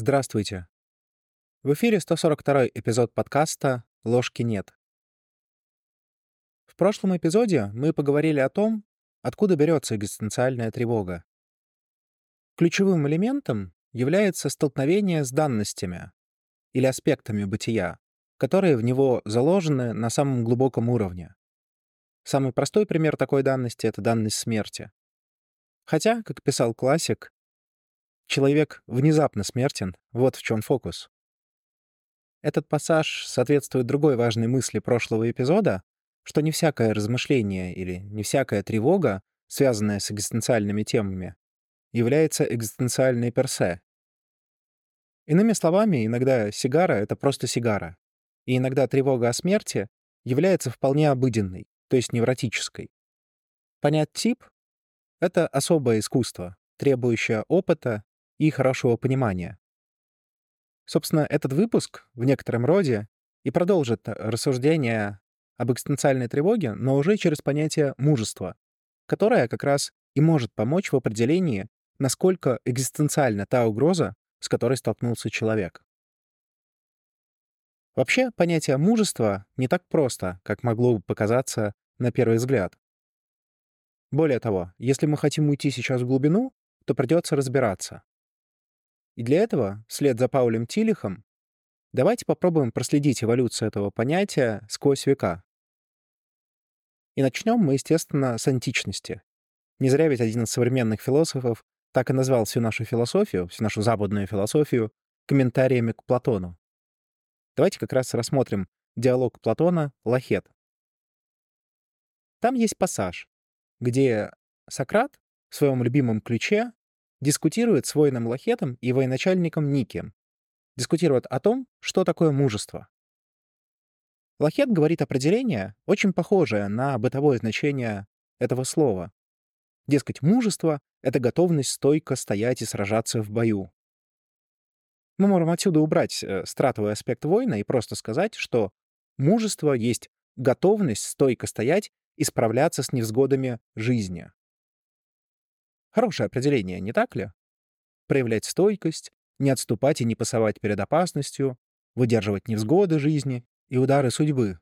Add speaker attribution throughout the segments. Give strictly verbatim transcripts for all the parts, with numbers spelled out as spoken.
Speaker 1: Здравствуйте. В эфире сто сорок второй эпизод подкаста «Ложки нет». В прошлом эпизоде мы поговорили о том, откуда берется экзистенциальная тревога. Ключевым элементом является столкновение с данностями или аспектами бытия, которые в него заложены на самом глубоком уровне. Самый простой пример такой данности — это данность смерти. Хотя, как писал классик, человек внезапно смертен, вот в чем фокус. Этот пассаж соответствует другой важной мысли прошлого эпизода, что не всякое размышление или не всякая тревога, связанная с экзистенциальными темами, является экзистенциальной персе. Иными словами, иногда сигара — это просто сигара, и иногда тревога о смерти является вполне обыденной, то есть невротической. Понять тип — это особое искусство, требующее опыта и хорошего понимания. Собственно, этот выпуск в некотором роде и продолжит рассуждение об экзистенциальной тревоге, но уже через понятие мужества, которое как раз и может помочь в определении, насколько экзистенциальна та угроза, с которой столкнулся человек. Вообще, понятие мужества не так просто, как могло бы показаться на первый взгляд. Более того, если мы хотим уйти сейчас в глубину, то придется разбираться. И для этого, вслед за Паулем Тилихом, давайте попробуем проследить эволюцию этого понятия сквозь века. И начнем мы, естественно, с античности. Не зря ведь один из современных философов так и назвал всю нашу философию, всю нашу западную философию, комментариями к Платону. Давайте как раз рассмотрим диалог Платона «Лахет». Там есть пассаж, где Сократ в своем любимом ключе дискутирует с воином Лахетом и военачальником Никием. Дискутирует о том, что такое мужество. Лахет говорит определение, очень похожее на бытовое значение этого слова. Дескать, мужество — это готовность стойко стоять и сражаться в бою. Мы можем отсюда убрать э, стратовый аспект воина и просто сказать, что мужество есть готовность стойко стоять и справляться с невзгодами жизни. Хорошее определение, не так ли? Проявлять стойкость, не отступать и не пасовать перед опасностью, выдерживать невзгоды жизни и удары судьбы.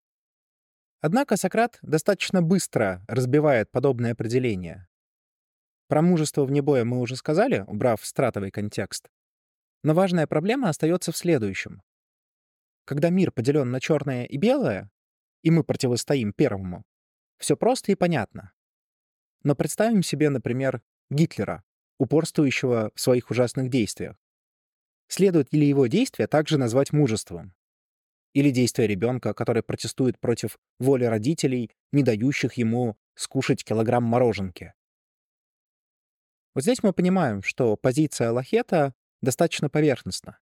Speaker 1: Однако Сократ достаточно быстро разбивает подобное определение. Про мужество вне боя мы уже сказали, убрав стратовый контекст. Но важная проблема остается в следующем. Когда мир поделен на черное и белое, и мы противостоим первому, все просто и понятно. Но представим себе, например, Гитлера, упорствующего в своих ужасных действиях. Следует ли его действия также назвать мужеством? Или действия ребенка, который протестует против воли родителей, не дающих ему скушать килограмм мороженки? Вот здесь мы понимаем, что позиция Лахета достаточно поверхностна.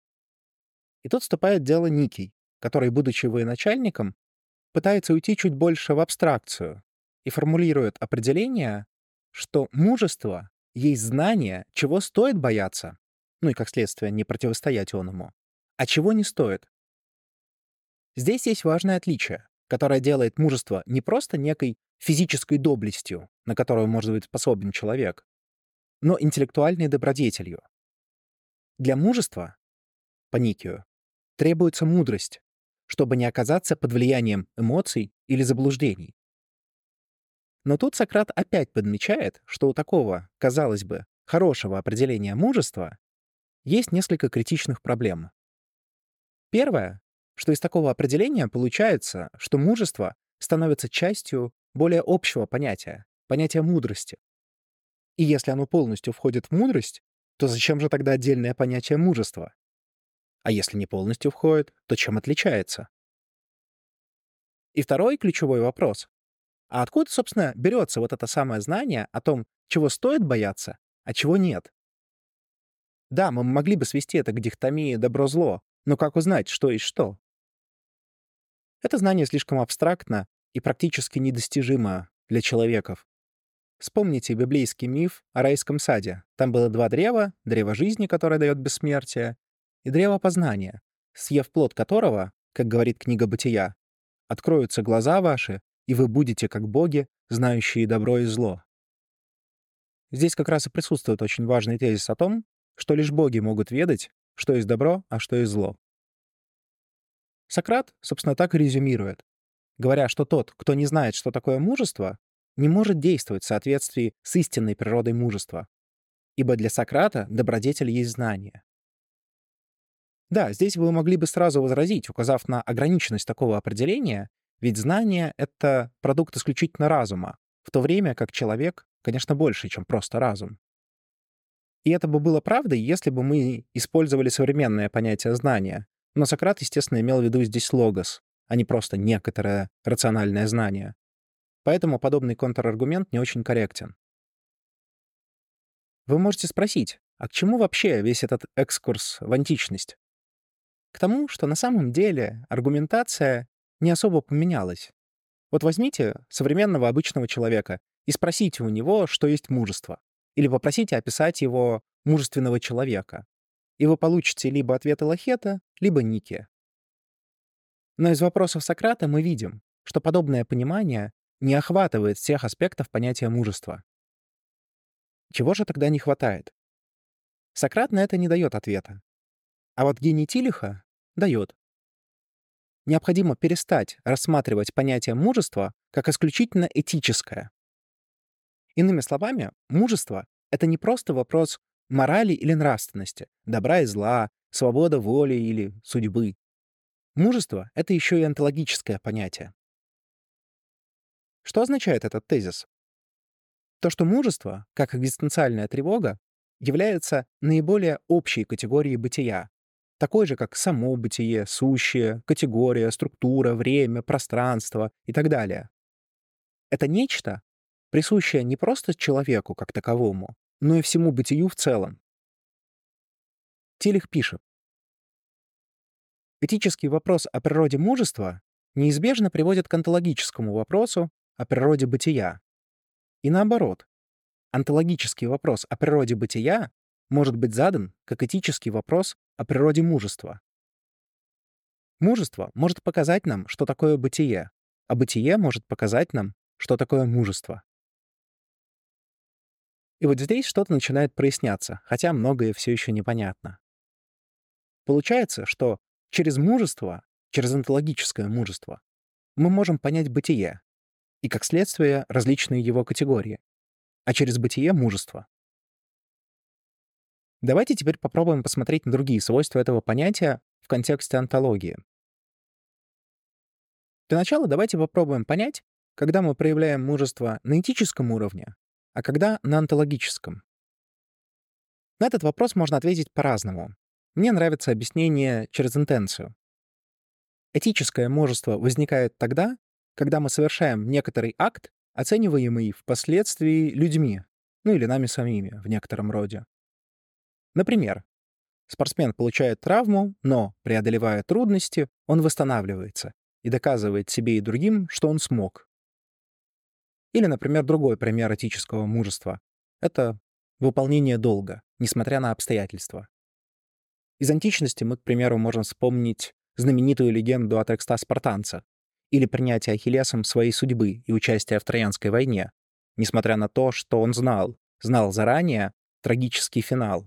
Speaker 1: И тут вступает в дело Никий, который, будучи военачальником, пытается уйти чуть больше в абстракцию и формулирует определение, что мужество есть знание, чего стоит бояться, ну и, как следствие, не противостоять оному, а чего не стоит. Здесь есть важное отличие, которое делает мужество не просто некой физической доблестью, на которую может быть способен человек, но интеллектуальной добродетелью. Для мужества, по Никию, требуется мудрость, чтобы не оказаться под влиянием эмоций или заблуждений. Но тут Сократ опять подмечает, что у такого, казалось бы, хорошего определения мужества есть несколько критичных проблем. Первое, что из такого определения получается, что мужество становится частью более общего понятия, понятия мудрости. И если оно полностью входит в мудрость, то зачем же тогда отдельное понятие мужества? А если не полностью входит, то чем отличается? И второй ключевой вопрос. А откуда, собственно, берется вот это самое знание о том, чего стоит бояться, а чего нет? Да, мы могли бы свести это к дихотомии добро-зло, но как узнать, что есть что? Это знание слишком абстрактно и практически недостижимо для человеков. Вспомните библейский миф о райском саде. Там было два древа: древо жизни, которое дает бессмертие, и древо познания, съев плод которого, как говорит книга Бытия, откроются глаза ваши, и вы будете как боги, знающие добро и зло. Здесь как раз и присутствует очень важный тезис о том, что лишь боги могут ведать, что есть добро, а что есть зло. Сократ, собственно, так и резюмирует, говоря, что тот, кто не знает, что такое мужество, не может действовать в соответствии с истинной природой мужества, ибо для Сократа добродетель есть знание. Да, здесь вы могли бы сразу возразить, указав на ограниченность такого определения, ведь знание — это продукт исключительно разума, в то время как человек, конечно, больше, чем просто разум. И это бы было правдой, если бы мы использовали современное понятие знания. Но Сократ, естественно, имел в виду здесь логос, а не просто некоторое рациональное знание. Поэтому подобный контраргумент не очень корректен. Вы можете спросить, а к чему вообще весь этот экскурс в античность? К тому, что на самом деле аргументация не особо поменялась. Вот возьмите современного обычного человека и спросите у него, что есть мужество. Или попросите описать его мужественного человека. И вы получите либо ответы Лахета, либо Нике. Но из вопросов Сократа мы видим, что подобное понимание не охватывает всех аспектов понятия мужества. Чего же тогда не хватает? Сократ на это не дает ответа. А вот гений Тилиха дает. Необходимо перестать рассматривать понятие мужества как исключительно этическое. Иными словами, мужество — это не просто вопрос морали или нравственности, добра и зла, свобода воли или судьбы. Мужество — это еще и онтологическое понятие. Что означает этот тезис? То, что мужество, как экзистенциальная тревога, является наиболее общей категорией бытия, такой же, как само бытие, сущее, категория, структура, время, пространство и так далее. Это нечто, присущее не просто человеку как таковому, но и всему бытию в целом. Тилих пишет: этический вопрос о природе мужества неизбежно приводит к онтологическому вопросу о природе бытия. И наоборот, онтологический вопрос о природе бытия может быть задан как этический вопрос о природе мужества. Мужество может показать нам, что такое бытие, а бытие может показать нам, что такое мужество. И вот здесь что-то начинает проясняться, хотя многое все еще непонятно. Получается, что через мужество, через онтологическое мужество, мы можем понять бытие и, как следствие, различные его категории, а через бытие — мужество. Давайте теперь попробуем посмотреть на другие свойства этого понятия в контексте онтологии. Для начала давайте попробуем понять, когда мы проявляем мужество на этическом уровне, а когда на онтологическом. На этот вопрос можно ответить по-разному. Мне нравится объяснение через интенцию. Этическое мужество возникает тогда, когда мы совершаем некоторый акт, оцениваемый впоследствии людьми, ну или нами самими в некотором роде. Например, спортсмен получает травму, но, преодолевая трудности, он восстанавливается и доказывает себе и другим, что он смог. Или, например, другой пример этического мужества — это выполнение долга, несмотря на обстоятельства. Из античности мы, к примеру, можем вспомнить знаменитую легенду о трехстах спартанцах или принятие Ахиллесом своей судьбы и участие в Троянской войне, несмотря на то, что он знал, знал заранее трагический финал.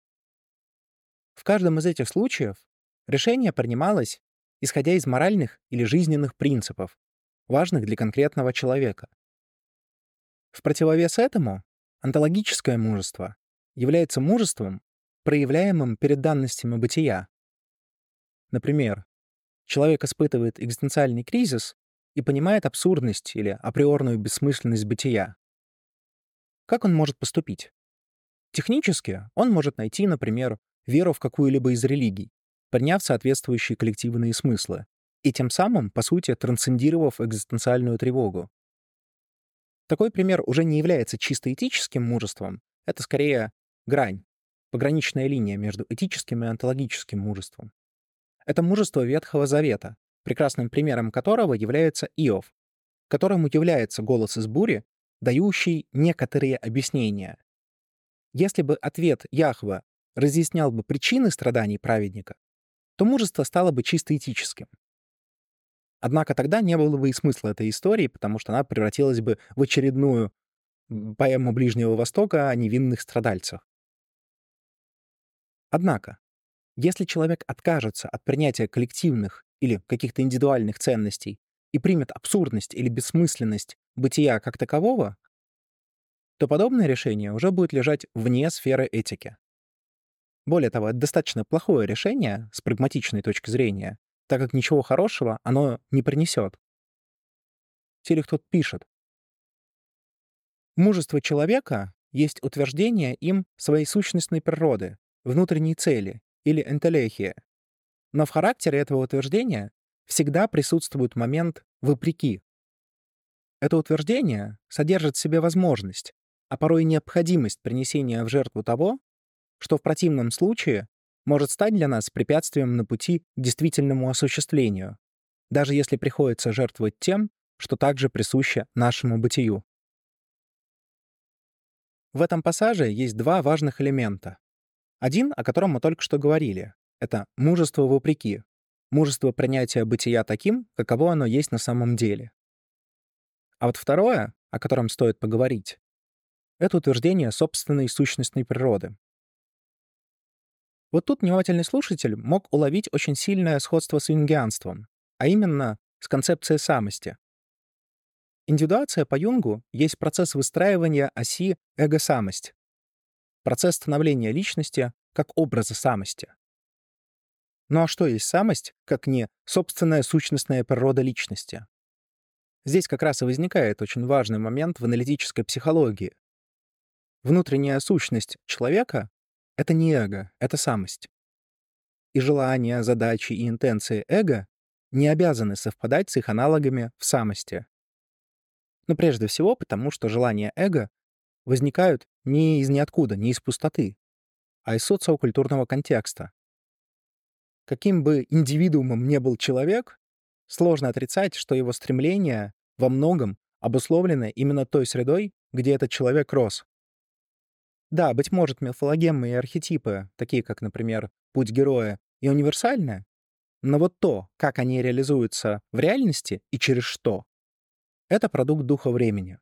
Speaker 1: В каждом из этих случаев решение принималось, исходя из моральных или жизненных принципов, важных для конкретного человека. В противовес этому онтологическое мужество является мужеством, проявляемым перед данностями бытия. Например, человек испытывает экзистенциальный кризис и понимает абсурдность или априорную бессмысленность бытия. Как он может поступить? Технически он может найти, например, веру в какую-либо из религий, приняв соответствующие коллективные смыслы, и тем самым, по сути, трансцендировав экзистенциальную тревогу. Такой пример уже не является чисто этическим мужеством, это скорее грань, пограничная линия между этическим и онтологическим мужеством. Это мужество Ветхого Завета, прекрасным примером которого является Иов, которому является голос из бури, дающий некоторые объяснения. Если бы ответ Яхве разъяснял бы причины страданий праведника, то мужество стало бы чисто этическим. Однако тогда не было бы и смысла этой истории, потому что она превратилась бы в очередную поэму Ближнего Востока о невинных страдальцах. Однако, если человек откажется от принятия коллективных или каких-то индивидуальных ценностей и примет абсурдность или бессмысленность бытия как такового, то подобное решение уже будет лежать вне сферы этики. Более того, это достаточно плохое решение с прагматичной точки зрения, так как ничего хорошего оно не принесет. Телех тут пишет: мужество человека есть утверждение им своей сущностной природы, внутренней цели или энтелехия. Но в характере этого утверждения всегда присутствует момент «вопреки». Это утверждение содержит в себе возможность, а порой и необходимость принесения в жертву того, что в противном случае может стать для нас препятствием на пути к действительному осуществлению, даже если приходится жертвовать тем, что также присуще нашему бытию. В этом пассаже есть два важных элемента. Один, о котором мы только что говорили, это мужество вопреки, мужество принятия бытия таким, каково оно есть на самом деле. А вот второе, о котором стоит поговорить, это утверждение собственной сущностной природы. Вот тут внимательный слушатель мог уловить очень сильное сходство с юнгианством, а именно с концепцией самости. Индивидуация по Юнгу есть процесс выстраивания оси эго-самость, процесс становления личности как образа самости. Ну а что есть самость, как не собственная сущностная природа личности? Здесь как раз и возникает очень важный момент в аналитической психологии. Внутренняя сущность человека — это не эго, это самость. И желания, задачи и интенции эго не обязаны совпадать с их аналогами в самости. Но прежде всего потому, что желания эго возникают не из ниоткуда, не из пустоты, а из социокультурного контекста. Каким бы индивидуумом ни был человек, сложно отрицать, что его стремления во многом обусловлены именно той средой, где этот человек рос. Да, быть может, мифологемы и архетипы, такие как, например, путь героя, и универсальны, но вот то, как они реализуются в реальности и через что, это продукт духа времени.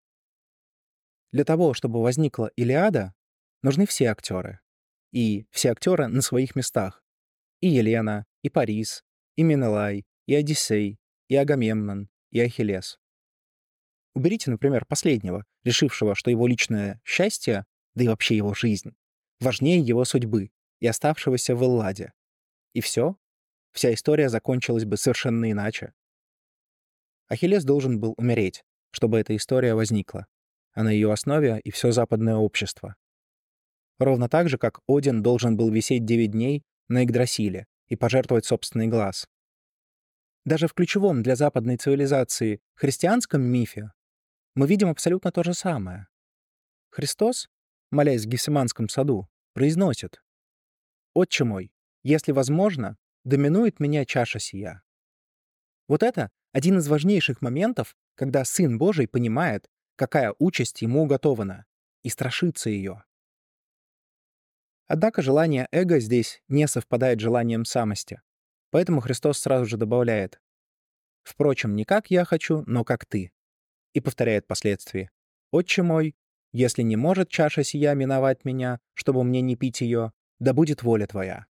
Speaker 1: Для того, чтобы возникла Илиада, нужны все актеры. И все актеры на своих местах. И Елена, и Парис, и Менелай, и Одиссей, и Агамемнон, и Ахиллес. Уберите, например, последнего, решившего, что его личное счастье, да и вообще его жизнь, важнее его судьбы, и оставшегося в Элладе. И все, вся история закончилась бы совершенно иначе. Ахиллес должен был умереть, чтобы эта история возникла, а на ее основе и все западное общество. Ровно так же, как Один должен был висеть девять дней на Игдрасиле и пожертвовать собственный глаз. Даже в ключевом для западной цивилизации христианском мифе мы видим абсолютно то же самое. Христос, молясь в Гефсиманском саду, произносит: «Отче мой, если возможно, доминует меня чаша сия». Вот это один из важнейших моментов, когда Сын Божий понимает, какая участь ему уготована, и страшится ее. Однако желание эго здесь не совпадает с желанием самости, поэтому Христос сразу же добавляет: «Впрочем, не как я хочу, но как ты». И повторяет впоследствии: «Отче мой, если не может чаша сия миновать меня, чтобы мне не пить ее, да будет воля твоя».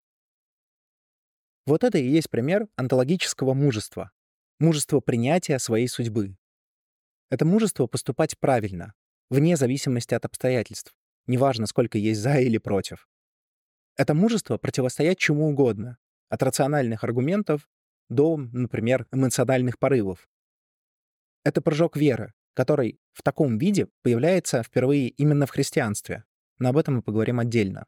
Speaker 1: Вот это и есть пример онтологического мужества, мужество принятия своей судьбы. Это мужество поступать правильно, вне зависимости от обстоятельств, неважно, сколько есть за или против. Это мужество противостоять чему угодно, от рациональных аргументов до, например, эмоциональных порывов. Это прыжок веры, который в таком виде появляется впервые именно в христианстве, но об этом мы поговорим отдельно.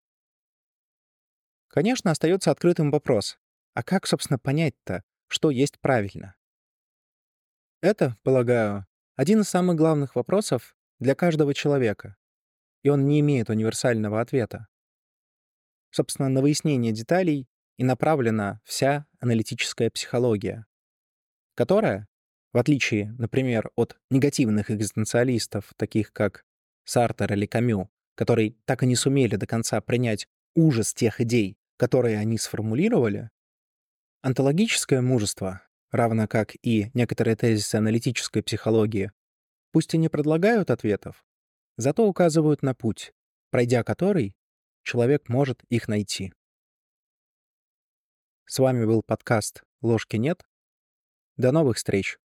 Speaker 1: Конечно, остается открытым вопрос: а как, собственно, понять-то, что есть правильно? Это, полагаю, один из самых главных вопросов для каждого человека, и он не имеет универсального ответа. Собственно, на выяснение деталей и направлена вся аналитическая психология, которая, в отличие, например, от негативных экзистенциалистов, таких как Сартер или Камю, которые так и не сумели до конца принять ужас тех идей, которые они сформулировали, онтологическое мужество, равно как и некоторые тезисы аналитической психологии, пусть и не предлагают ответов, зато указывают на путь, пройдя который человек может их найти. С вами был подкаст «Ложки нет». До новых встреч!